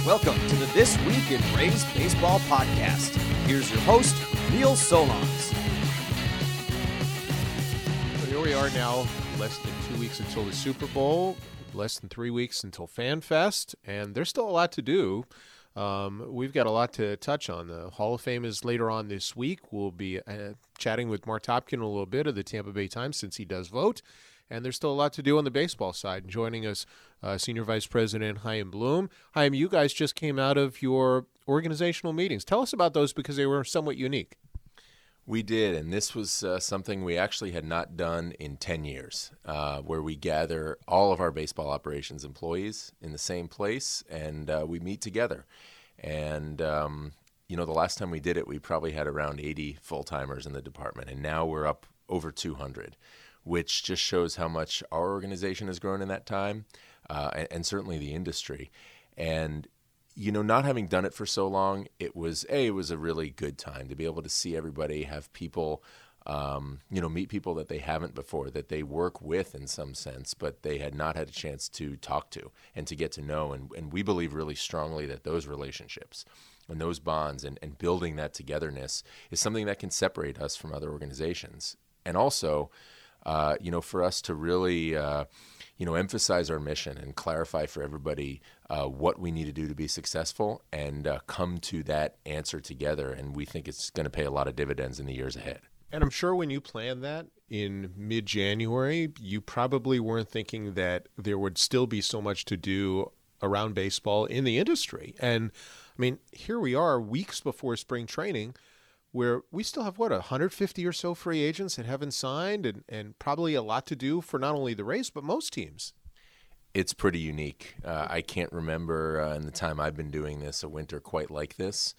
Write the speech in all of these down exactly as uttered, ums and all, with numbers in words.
Welcome to the This Week in Rays Baseball podcast. Here's your host, Neil Solondz. So here we are now, less than two weeks until the Super Bowl, less than three weeks until FanFest, and there's still a lot to do. Um, we've got a lot to touch on. The Hall of Fame is later on this week. We'll be uh, chatting with Mark Topkin a little bit of the Tampa Bay Times since he does vote. And there's still a lot to do on the baseball side. Joining us, uh, Senior Vice President Chaim Bloom. Chaim, you guys just came out of your organizational meetings. Tell us about those because they were somewhat unique. We did, and this was uh, something we actually had not done in ten years, uh, where we gather all of our baseball operations employees in the same place, and uh, we meet together. And, um, you know, the last time we did it, we probably had around eighty full-timers in the department, and now we're up over two hundred. Which just shows how much our organization has grown in that time, uh, and, and certainly the industry. And, you know, not having done it for so long, it was, A, it was a really good time to be able to see everybody, have people, um, you know, meet people that they haven't before, that they work with in some sense, but they had not had a chance to talk to and to get to know. And, and we believe really strongly that those relationships and those bonds and, and building that togetherness is something that can separate us from other organizations. And also, Uh, you know, for us to really, uh, you know, emphasize our mission and clarify for everybody uh, what we need to do to be successful and uh, come to that answer together. And we think it's going to pay a lot of dividends in the years ahead. And I'm sure when you planned that in mid-January, you probably weren't thinking that there would still be so much to do around baseball in the industry. And, I mean, here we are weeks before spring training, where we still have, what, one hundred fifty or so free agents that haven't signed and, and probably a lot to do for not only the Rays, but most teams. It's pretty unique. Uh, I can't remember uh, in the time I've been doing this a winter quite like this,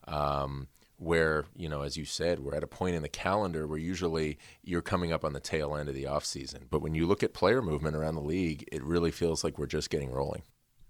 um, where, you know, as you said, we're at a point in the calendar where usually you're coming up on the tail end of the offseason. But when you look at player movement around the league, it really feels like we're just getting rolling.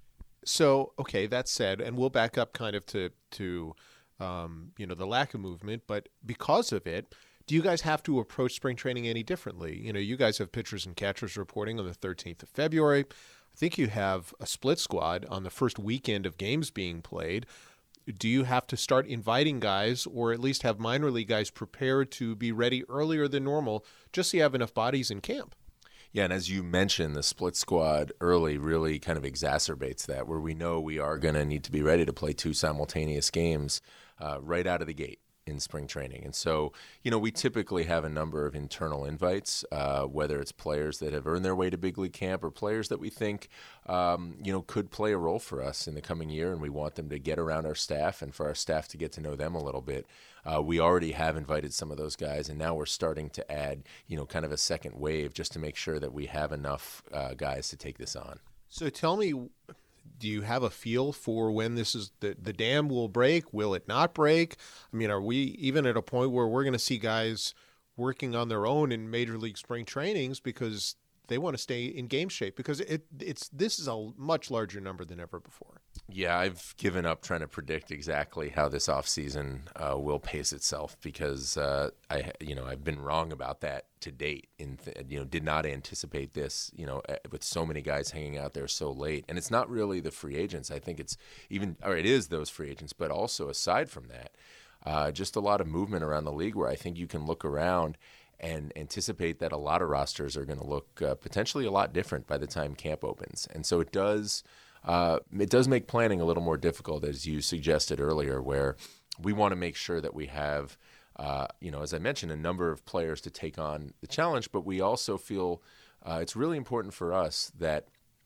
So, okay, that said, and we'll back up kind of to to – Um, you know, the lack of movement, but because of it, do you guys have to approach spring training any differently? You know, you guys have pitchers and catchers reporting on the thirteenth of February. I think you have a split squad on the first weekend of games being played. Do you have to start inviting guys or at least have minor league guys prepared to be ready earlier than normal just so you have enough bodies in camp? Yeah, and as you mentioned, the split squad early really kind of exacerbates that, where we know we are going to need to be ready to play two simultaneous games uh, right out of the gate in spring training. And so, you know, we typically have a number of internal invites, uh, whether it's players that have earned their way to big league camp or players that we think, um, you know, could play a role for us in the coming year, and we want them to get around our staff and for our staff to get to know them a little bit. Uh, we already have invited some of those guys, and now we're starting to add, you know, kind of a second wave just to make sure that we have enough uh, guys to take this on. So tell me, do you have a feel for when this is the, the dam will break? Will it not break? I mean, are we even at a point where we're going to see guys working on their own in major league spring trainings because they want to stay in game shape? Because it it's this is a much larger number than ever before. Yeah, I've given up trying to predict exactly how this offseason uh, will pace itself because uh, I, you know, I've been wrong about that to date. In th- you know, did not anticipate this. You know, with so many guys hanging out there so late, and it's not really the free agents. I think it's even, or it is those free agents, but also aside from that, uh, just a lot of movement around the league where I think you can look around and anticipate that a lot of rosters are going to look uh, potentially a lot different by the time camp opens, and so it does. Uh, it does make planning a little more difficult, as you suggested earlier, where we want to make sure that we have, uh, you know, as I mentioned, a number of players to take on the challenge, but we also feel uh, it's really important for us that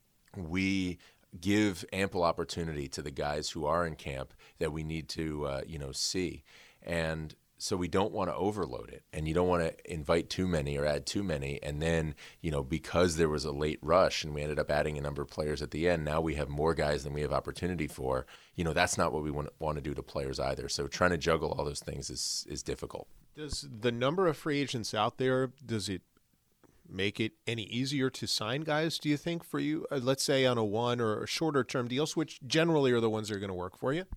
we give ample opportunity to the guys who are in camp that we need to, uh, you know, see. And so we don't want to overload it, and you don't want to invite too many or add too many. And then, you know, because there was a late rush and we ended up adding a number of players at the end, now we have more guys than we have opportunity for. You know, that's not what we want, want to do to players either. So trying to juggle all those things is is difficult. Does the number of free agents out there, does it make it any easier to sign guys, do you think, for you? Uh, let's say on a one or a shorter term deals, which generally are the ones that are going to work for you?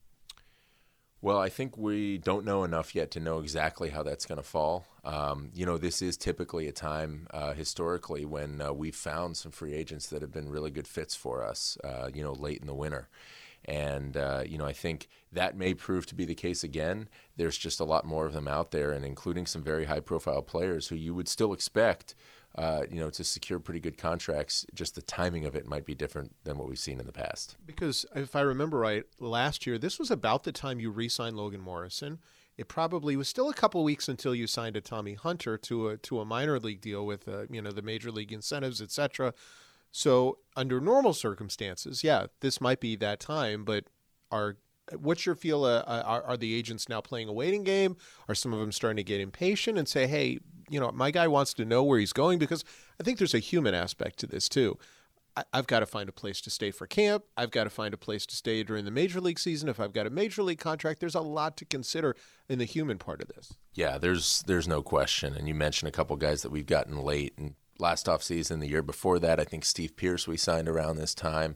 Well, I think we don't know enough yet to know exactly how that's going to fall. Um, you know, this is typically a time uh, historically when uh, we've found some free agents that have been really good fits for us, uh, you know, late in the winter. And, uh, you know, I think that may prove to be the case again. There's just a lot more of them out there, and including some very high-profile players who you would still expect, uh, you know, to secure pretty good contracts. Just the timing of it might be different than what we've seen in the past. Because if I remember right, last year, this was about the time you re-signed Logan Morrison. It probably was still a couple weeks until you signed a Tommy Hunter to a to a minor league deal with uh, you know the major league incentives, et cetera. So under normal circumstances, yeah, this might be that time. But are what's your feel? Uh, are, are the agents now playing a waiting game? Are some of them starting to get impatient and say, hey, you know, my guy wants to know where he's going? Because I think there's a human aspect to this too. I've got to find a place to stay for camp. I've got to find a place to stay during the major league season. If I've got a major league contract, there's a lot to consider in the human part of this. Yeah, there's there's no question. And you mentioned a couple guys that we've gotten late. And last offseason, the year before that, I think Steve Pearce we signed around this time.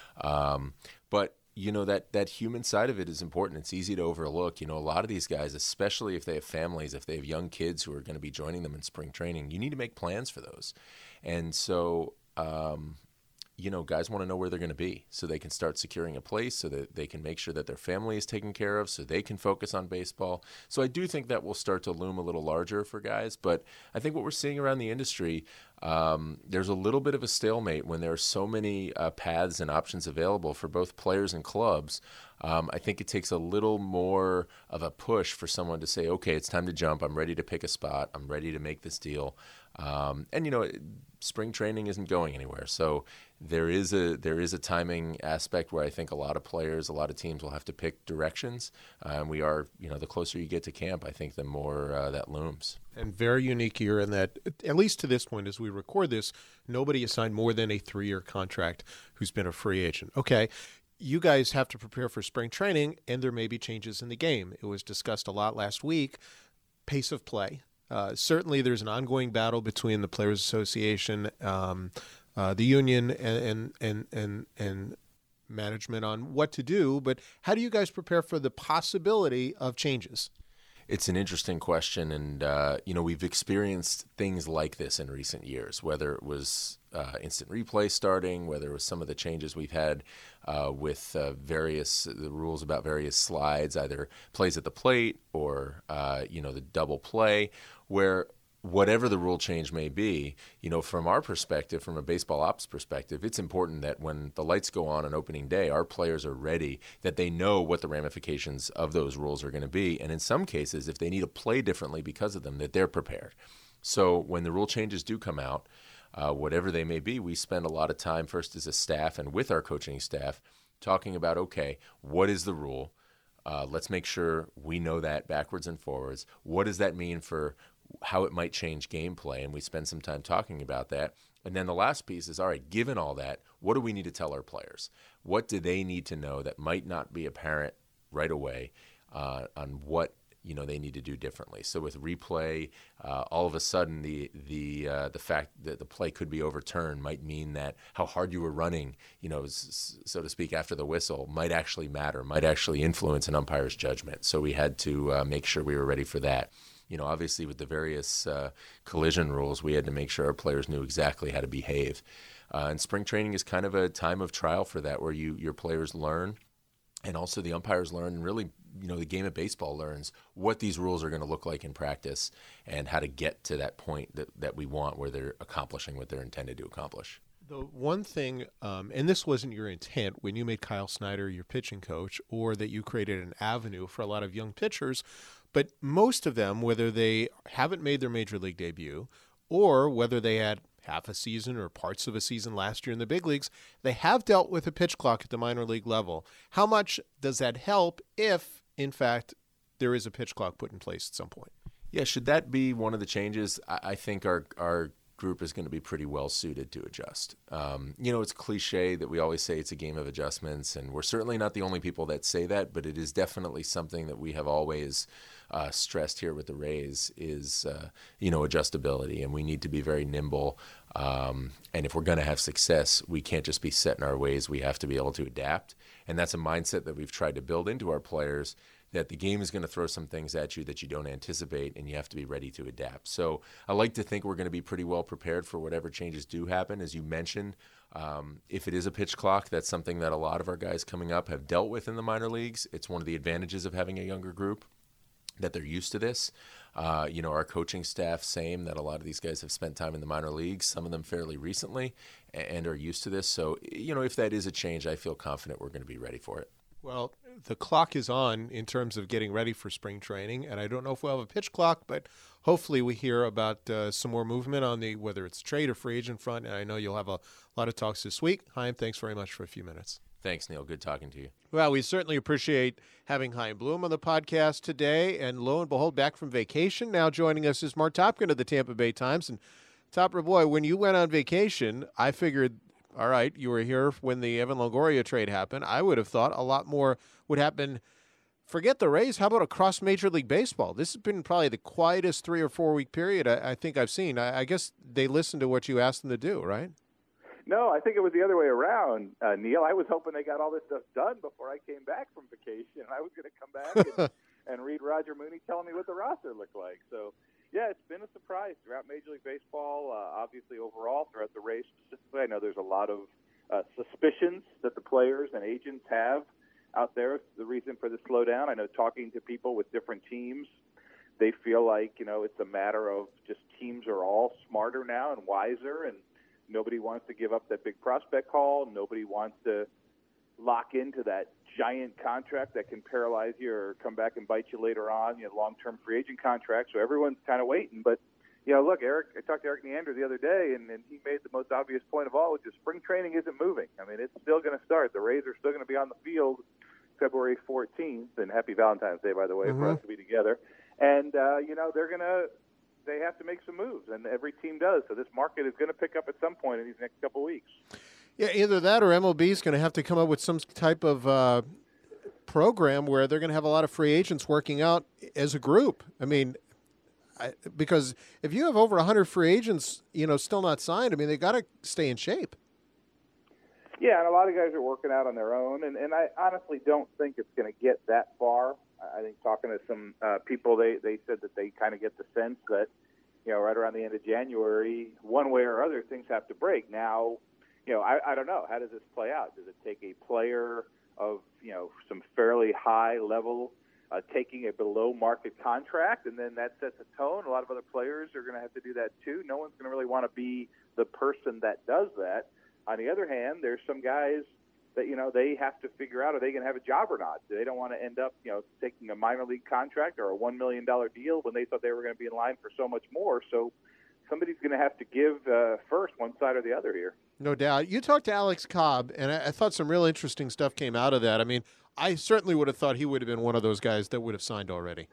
Um, but, you know, that, that human side of it is important. It's easy to overlook. You know, a lot of these guys, especially if they have families, if they have young kids who are going to be joining them in spring training, you need to make plans for those. And so um, – you know, guys want to know where they're going to be so they can start securing a place, so that they can make sure that their family is taken care of, so they can focus on baseball. So I do think that will start to loom a little larger for guys. But I think what we're seeing around the industry, um, there's a little bit of a stalemate when there are so many uh, paths and options available for both players and clubs. Um, I think it takes a little more of a push for someone to say, okay, it's time to jump. I'm ready to pick a spot. I'm ready to make this deal. Um, and, you know, spring training isn't going anywhere. So there is a there is a timing aspect where I think a lot of players, a lot of teams will have to pick directions. Uh, and we are, you know, the closer you get to camp, I think the more uh, that looms. And very unique here in that, at least to this point as we record this, nobody has signed more than a three-year contract who's been a free agent. Okay. You guys have to prepare for spring training, and there may be changes in the game. It was discussed a lot last week. Pace of play. Uh, certainly, there's an ongoing battle between the Players Association, um, uh, the union, and, and and and and management on what to do. But how do you guys prepare for the possibility of changes? It's an interesting question, and uh, you know, we've experienced things like this in recent years. Whether it was uh, instant replay starting, whether it was some of the changes we've had uh, with uh, various the rules about various slides, either plays at the plate or uh, you know the double play, where whatever the rule change may be, you know, from our perspective, from a baseball ops perspective, it's important that when the lights go on on opening day, our players are ready, that they know what the ramifications of those rules are going to be. And in some cases, if they need to play differently because of them, that they're prepared. So when the rule changes do come out, uh, whatever they may be, we spend a lot of time first as a staff and with our coaching staff talking about, okay, what is the rule? Uh, let's make sure we know that backwards and forwards. What does that mean for how it might change gameplay? And we spend some time talking about that. And then the last piece is, all right, given all that, what do we need to tell our players? What do they need to know that might not be apparent right away uh, on what you know they need to do differently? So with replay, uh, all of a sudden the the uh, the fact that the play could be overturned might mean that how hard you were running, you know, s- so to speak, after the whistle might actually matter, might actually influence an umpire's judgment. So we had to uh, make sure we were ready for that. You know, obviously with the various uh, collision rules, we had to make sure our players knew exactly how to behave. Uh, and spring training is kind of a time of trial for that, where you your players learn, and also the umpires learn, and really, you know, the game of baseball learns what these rules are going to look like in practice and how to get to that point that, that we want where they're accomplishing what they're intended to accomplish. The one thing, um, and this wasn't your intent when you made Kyle Snyder your pitching coach, or that you created an avenue for a lot of young pitchers, but most of them, whether they haven't made their major league debut or whether they had half a season or parts of a season last year in the big leagues, they have dealt with a pitch clock at the minor league level. How much does that help if, in fact, there is a pitch clock put in place at some point? Yeah, should that be one of the changes? I, I think our our group is going to be pretty well suited to adjust. Um, you know, it's cliche that we always say it's a game of adjustments, and we're certainly not the only people that say that, but it is definitely something that we have always uh, stressed here with the Rays is, uh, you know, adjustability, and we need to be very nimble. Um, and if we're going to have success, we can't just be set in our ways. We have to be able to adapt, and that's a mindset that we've tried to build into our players, that the game is going to throw some things at you that you don't anticipate, and you have to be ready to adapt. So I like to think we're going to be pretty well prepared for whatever changes do happen. As you mentioned, Um, if it is a pitch clock, that's something that a lot of our guys coming up have dealt with in the minor leagues. It's one of the advantages of having a younger group, that they're used to this. Uh, you know, our coaching staff, same, that a lot of these guys have spent time in the minor leagues, some of them fairly recently, and are used to this. So, you know, if that is a change, I feel confident we're going to be ready for it. Well, the clock is on in terms of getting ready for spring training, and I don't know if we'll have a pitch clock, but hopefully we hear about uh, some more movement on the, whether it's trade or free agent front, and I know you'll have a lot of talks this week. Chaim, thanks very much for a few minutes. Thanks, Neil. Good talking to you. Well, we certainly appreciate having Chaim Bloom on the podcast today, and lo and behold, back from vacation. Now joining us is Mark Topkin of the Tampa Bay Times. And Topper, boy, when you went on vacation, I figured, all right, you were here when the Evan Longoria trade happened. I would have thought a lot more would happen. Forget the Rays. How about across Major League Baseball? This has been probably the quietest three or four week period I, I think I've seen. I, I guess they listened to what you asked them to do, right? No, I think it was the other way around, uh, Neil. I was hoping they got all this stuff done before I came back from vacation. I was going to come back and, and read Roger Mooney telling me what the roster looked like. So, yeah, it's been a surprise throughout Major League Baseball, uh, obviously overall, throughout the race specifically. I know there's a lot of uh, suspicions that the players and agents have out there. The reason for the slowdown, I know talking to people with different teams, they feel like, you know, it's a matter of just teams are all smarter now and wiser, and nobody wants to give up that big prospect haul. Nobody wants to lock into that giant contract that can paralyze you or come back and bite you later on, you know, long-term free agent contract. So everyone's kind of waiting. But, you know, look, Eric, I talked to Eric Neander the other day, and, and he made the most obvious point of all, which is spring training isn't moving. I mean, it's still going to start. The Rays are still going to be on the field February fourteenth, and happy Valentine's Day, by the way, mm-hmm. for us to be together. And, uh, you know, they're going to – they have to make some moves, and every team does. So this market is going to pick up at some point in these next couple of weeks. Yeah, either that or M L B is going to have to come up with some type of uh, program where they're going to have a lot of free agents working out as a group. I mean, I, because if you have over one hundred free agents, you know, still not signed, I mean, they got to stay in shape. Yeah, and a lot of guys are working out on their own, and, and I honestly don't think it's going to get that far. I think talking to some uh, people, they, they said that they kind of get the sense that, you know, right around the end of January, one way or other, things have to break. Now, you know, I, I don't know. How does this play out? Does it take a player of, you know, some fairly high level uh, taking a below market contract, and then that sets a tone? A lot of other players are going to have to do that too. No one's going to really want to be the person that does that. On the other hand, there's some guys that, you know, they have to figure out, are they going to have a job or not? They don't want to end up, you know, taking a minor league contract or a one million dollars deal when they thought they were going to be in line for so much more. So somebody's going to have to give uh, first, one side or the other here. No doubt. You talked to Alex Cobb, and I, I thought some real interesting stuff came out of that. I mean, I certainly would have thought he would have been one of those guys that would have signed already.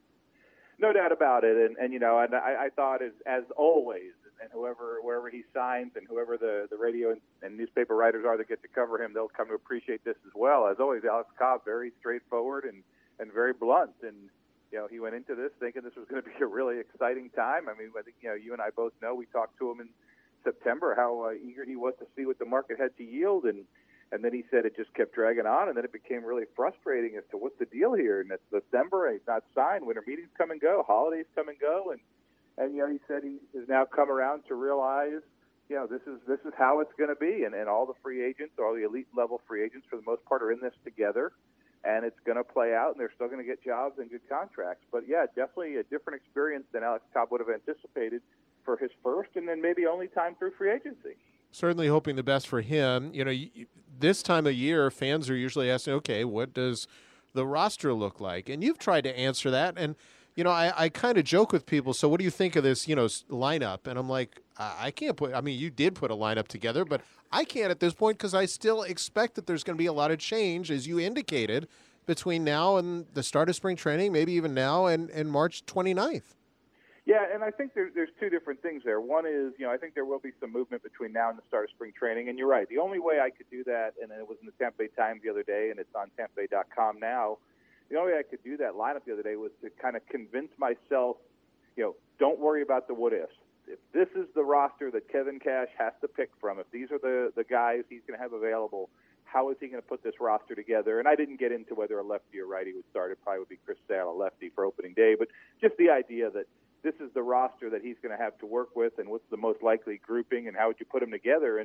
No doubt about it. And, and you know, and I, I thought, as, as always, and whoever, wherever he signs and whoever the, the radio and, and newspaper writers are that get to cover him, they'll come to appreciate this as well. As always, Alex Cobb, very straightforward and, and very blunt. And, you know, he went into this thinking this was going to be a really exciting time. I mean, I think, you know, you and I both know, we talked to him in September, how uh, eager he was to see what the market had to yield. And, and then he said it just kept dragging on, and then it became really frustrating as to what's the deal here. And it's December, and he's not signed. Winter meetings come and go. Holidays come and go. And, And, you know, he said he has now come around to realize, you know, this is this is how it's going to be. And, and all the free agents, all the elite-level free agents, for the most part, are in this together. And it's going to play out, and they're still going to get jobs and good contracts. But, yeah, definitely a different experience than Alex Cobb would have anticipated for his first and then maybe only time through free agency. Certainly hoping the best for him. You know, this time of year, fans are usually asking, okay, what does the roster look like? And you've tried to answer that, and you know, I, I kind of joke with people, so what do you think of this, you know, lineup? And I'm like, I, I can't put – I mean, you did put a lineup together, but I can't at this point because I still expect that there's going to be a lot of change, as you indicated, between now and the start of spring training, maybe even now and, and March twenty-ninth. Yeah, and I think there, there's two different things there. One is, you know, I think there will be some movement between now and the start of spring training, and you're right. The only way I could do that, and it was in the Tampa Bay Times the other day, and it's on tampa bay dot com now, the only way I could do that lineup the other day was to kind of convince myself, you know, don't worry about the what-ifs. If this is the roster that Kevin Cash has to pick from, if these are the, the guys he's going to have available, how is he going to put this roster together? And I didn't get into whether a lefty or righty would start. It probably would be Chris Sale, a lefty, for opening day. But just the idea that this is the roster that he's going to have to work with, and what's the most likely grouping, and how would you put them together? And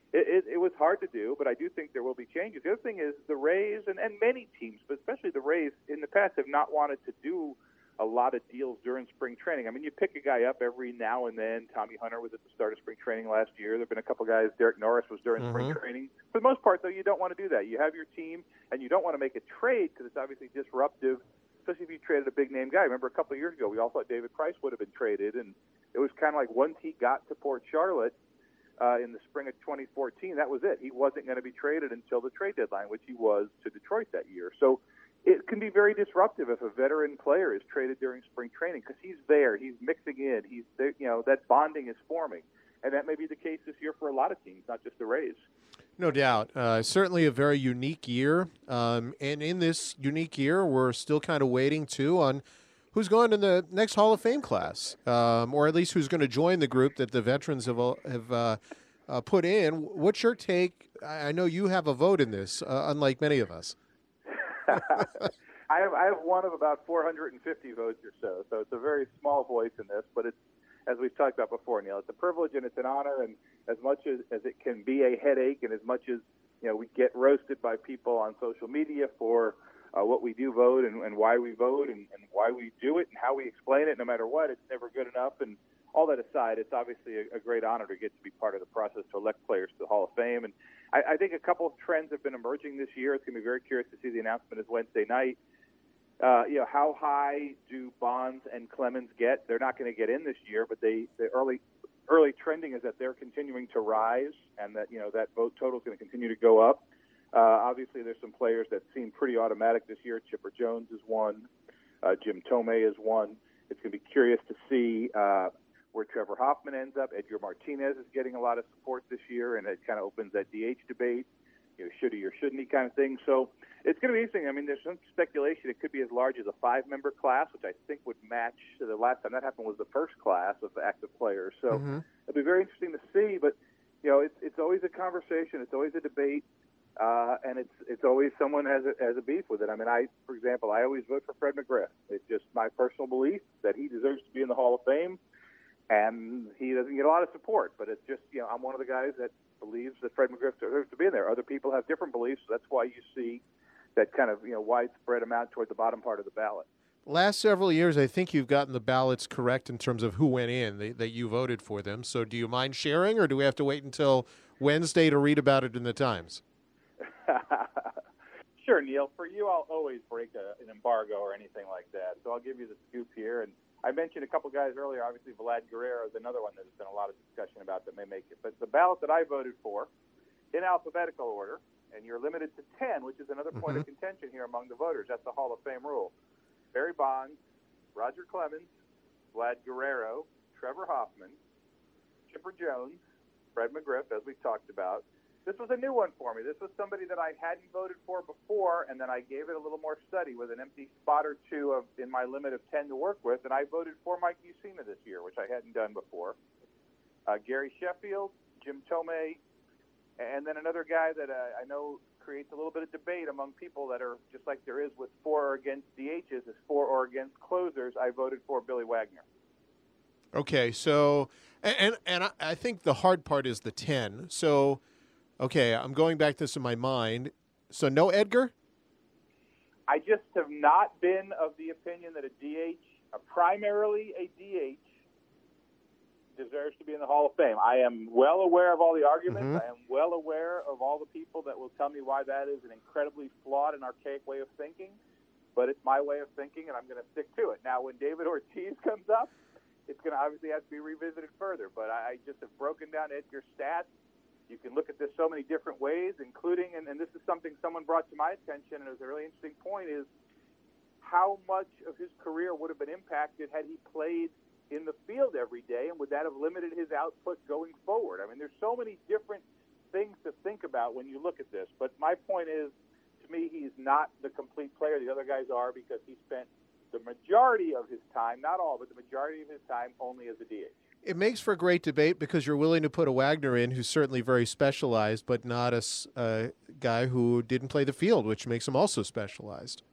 it, it, it was hard to do, but I do think there will be changes. The other thing is the Rays and, and many teams, but especially the Rays in the past, have not wanted to do a lot of deals during spring training. I mean, you pick a guy up every now and then. Tommy Hunter was at the start of spring training last year. There have been a couple guys. Derek Norris was during mm-hmm. spring training. For the most part, though, you don't want to do that. You have your team, and you don't want to make a trade because it's obviously disruptive, especially if you traded a big-name guy. Remember a couple of years ago, we all thought David Price would have been traded, and it was kind of like once he got to Port Charlotte uh, in the spring of twenty fourteen, that was it. He wasn't going to be traded until the trade deadline, which he was to Detroit that year. So it can be very disruptive if a veteran player is traded during spring training because he's there, he's mixing in, he's there, you know, that bonding is forming, and that may be the case this year for a lot of teams, not just the Rays. No doubt. Uh, certainly a very unique year, um, and in this unique year, we're still kind of waiting too on who's going in the next Hall of Fame class, um, or at least who's going to join the group that the veterans have have uh, uh, put in. What's your take? I know you have a vote in this, uh, unlike many of us. I have I have one of about four hundred fifty votes or so, so it's a very small voice in this, but it's, as we've talked about before, Neil, it's a privilege and it's an honor, and as much as, as it can be a headache, and as much as, you know, we get roasted by people on social media for uh, what we do vote and, and why we vote and, and why we do it and how we explain it, no matter what, it's never good enough. And all that aside, it's obviously a, a great honor to get to be part of the process to elect players to the Hall of Fame. And I, I think a couple of trends have been emerging this year. It's going to be very curious to see. The announcement is Wednesday night. Uh, you know, how high do Bonds and Clemens get? They're not going to get in this year, but they the early early trending is that they're continuing to rise, and that, you know, that vote total is going to continue to go up. Uh, obviously, there's some players that seem pretty automatic this year. Chipper Jones is one. Uh, Jim Tomei is one. It's going to be curious to see uh, where Trevor Hoffman ends up. Edgar Martinez is getting a lot of support this year, and it kind of opens that D H debate, you know, should he or shouldn't he kind of thing. So it's going to be interesting. I mean, there's some speculation it could be as large as a five-member class, which I think would match the last time that happened was the first class of active players. So mm-hmm. it'll be very interesting to see. But, you know, it's it's always a conversation. It's always a debate. Uh, and it's it's always someone has a, has a beef with it. I mean, I, for example, I always vote for Fred McGriff. It's just my personal belief that he deserves to be in the Hall of Fame, and he doesn't get a lot of support. But it's just, you know, I'm one of the guys that believes that Fred McGriff deserves to be in there. Other people have different beliefs, so that's why you see that kind of, you know, widespread amount toward the bottom part of the ballot. Last several years, I think you've gotten the ballots correct in terms of who went in, they, that you voted for them. So do you mind sharing, or do we have to wait until Wednesday to read about it in the Times? Sure, Neil. For you, I'll always break a, an embargo or anything like that. So I'll give you the scoop here. And I mentioned a couple guys earlier. Obviously, Vlad Guerrero is another one that there's been a lot of discussion about that may make it. But the ballot that I voted for, in alphabetical order, and you're limited to ten, which is another point mm-hmm. of contention here among the voters. That's the Hall of Fame rule. Barry Bonds, Roger Clemens, Vlad Guerrero, Trevor Hoffman, Chipper Jones, Fred McGriff, as we talked about. This was a new one for me. This was somebody that I hadn't voted for before, and then I gave it a little more study with an empty spot or two of in my limit of ten to work with, and I voted for Mike Mussina this year, which I hadn't done before. Uh, Gary Sheffield, Jim Tomei, and then another guy that uh, I know creates a little bit of debate among people that are just like there is with for or against D Hs, is for or against closers. I voted for Billy Wagner. Okay, so, and and I think the hard part is the ten. So, okay, I'm going back to this in my mind. So no Edgar? I just have not been of the opinion that a D H, a primarily a D H, deserves to be in the Hall of Fame. I am well aware of all the arguments. Mm-hmm. I am well aware of all the people that will tell me why that is an incredibly flawed and archaic way of thinking, but it's my way of thinking, and I'm going to stick to it. Now, when David Ortiz comes up, it's going to obviously have to be revisited further, but I just have broken down Edgar's stats. You can look at this so many different ways, including, and, and this is something someone brought to my attention, and it was a really interesting point, is how much of his career would have been impacted had he played in the field every day, and would that have limited his output going forward? I mean, there's so many different things to think about when you look at this, but my point is, to me, he's not the complete player. The other guys are, because he spent the majority of his time, not all, but the majority of his time only as a D H. It makes for a great debate because you're willing to put a Wagner in who's certainly very specialized, but not a uh, guy who didn't play the field, which makes him also specialized.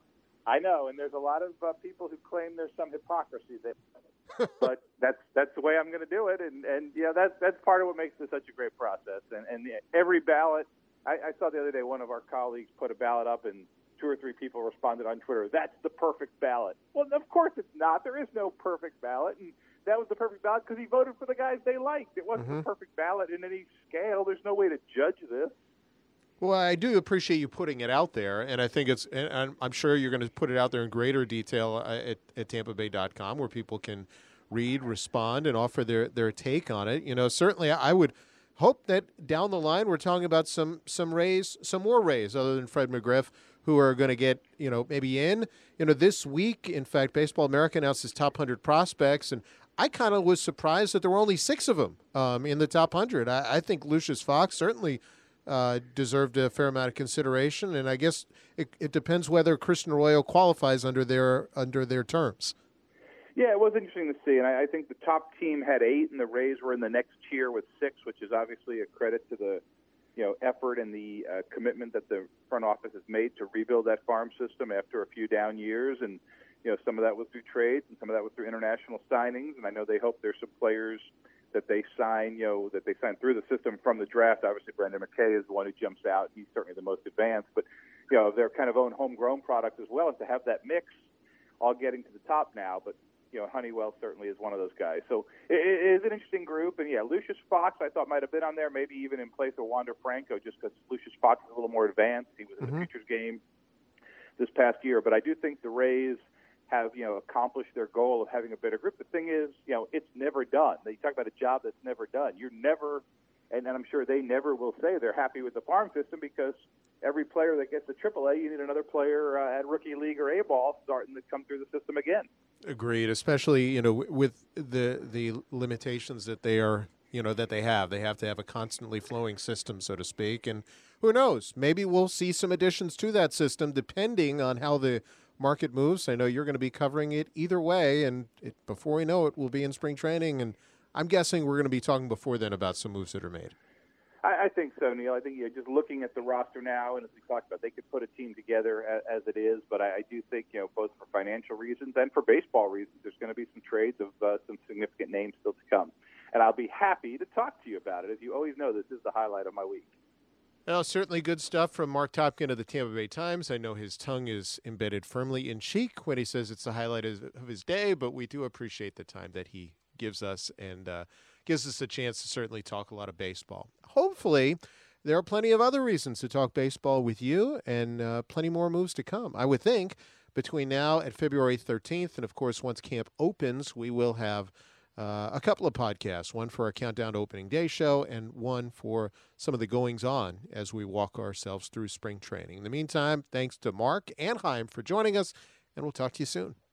I know, and there's a lot of uh, people who claim there's some hypocrisy there. But that's that's the way I'm going to do it, and and yeah, that's that's part of what makes this such a great process. And and every ballot, I, I saw the other day one of our colleagues put a ballot up, and two or three people responded on Twitter, "That's the perfect ballot." Well, of course it's not. There is no perfect ballot, and that was the perfect ballot because he voted for the guys they liked. It wasn't Mm-hmm. the perfect ballot in any scale. There's no way to judge this. Well, I do appreciate you putting it out there, and I think it's, and I'm, I'm sure you're going to put it out there in greater detail uh, at, at Tampa Bay dot com where people can read, respond, and offer their, their take on it. You know, certainly I would hope that down the line we're talking about some some Rays, some more Rays other than Fred McGriff, who are going to get, you know, maybe in. You know, this week, in fact, Baseball America announced its top one hundred prospects, and I kind of was surprised that there were only six of them um, in the top one hundred. I, I think Lucius Fox certainly uh, deserved a fair amount of consideration, and I guess it, it depends whether Christian Arroyo qualifies under their under their terms. Yeah, it was interesting to see, and I, I think the top team had eight, and the Rays were in the next tier with six, which is obviously a credit to the, you know, effort and the uh, commitment that the front office has made to rebuild that farm system after a few down years, and you know, some of that was through trades, and some of that was through international signings, and I know they hope there's some players that they sign, you know, that they sign through the system from the draft. Obviously, Brendan McKay is the one who jumps out. He's certainly the most advanced, but you know, their kind of own homegrown product as well, and to have that mix all getting to the top now, but you know, Honeywell certainly is one of those guys. So it, it is an interesting group. And, yeah, Lucius Fox I thought might have been on there, maybe even in place of Wander Franco, just because Lucius Fox is a little more advanced. He was in Mm-hmm. the Futures game this past year. But I do think the Rays have, you know, accomplished their goal of having a better group. The thing is, you know, it's never done. You talk about a job that's never done. You're never, and I'm sure they never will say they're happy with the farm system because every player that gets to triple A, you need another player uh, at Rookie League or A-ball starting to come through the system again. Agreed, especially, you know, with the the limitations that they are, you know, that they have. They have to have a constantly flowing system, so to speak. And who knows? Maybe we'll see some additions to that system depending on how the market moves. I know you're going to be covering it either way, and it, before we know it, we'll be in spring training. And I'm guessing we're going to be talking before then about some moves that are made. I, I think so, Neil. I think you're just looking at the roster now, and as we talked about, they could put a team together as, as it is. But I, I do think, you know, both for financial reasons and for baseball reasons, there's going to be some trades of uh, some significant names still to come. And I'll be happy to talk to you about it. As you always know, this is the highlight of my week. Well, certainly good stuff from Mark Topkin of the Tampa Bay Times. I know his tongue is embedded firmly in cheek when he says it's the highlight of his day, but we do appreciate the time that he gives us and uh, gives us a chance to certainly talk a lot of baseball. Hopefully, there are plenty of other reasons to talk baseball with you and uh, plenty more moves to come. I would think between now and February thirteenth, and of course, once camp opens, we will have Uh, a couple of podcasts, one for our Countdown to Opening Day show and one for some of the goings-on as we walk ourselves through spring training. In the meantime, thanks to Mark and Chaim for joining us, and we'll talk to you soon.